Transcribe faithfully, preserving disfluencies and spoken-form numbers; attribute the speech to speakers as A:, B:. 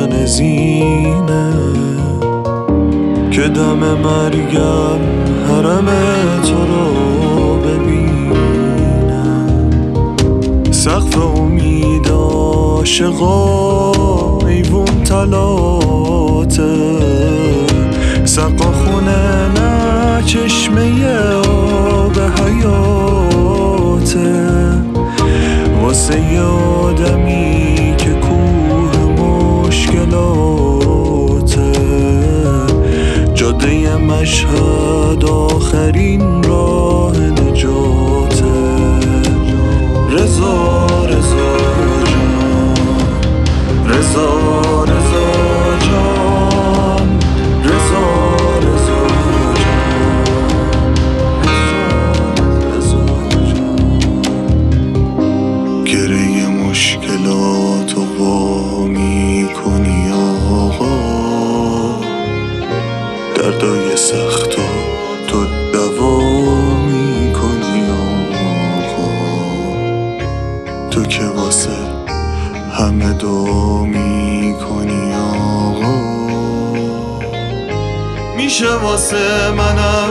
A: تن زینه که دم مرگم حرم تو رو ببینه. سقف امید عاشقا ایوون تلاته، سقا خونه نه چشمه آب حیاته. واسه یه آدمی که کوه مشکلاته، جاده مشهد آخرین راه نجاته. رضا رضا جان، رضا رضا جان، رضا رضا جان، رضا جان. گره مشکلات و وا میکنی آقا، دردای سختا تو دوا میکنی آقا. تو که واسه همه دعا میکنی آقا. میشه واسه منم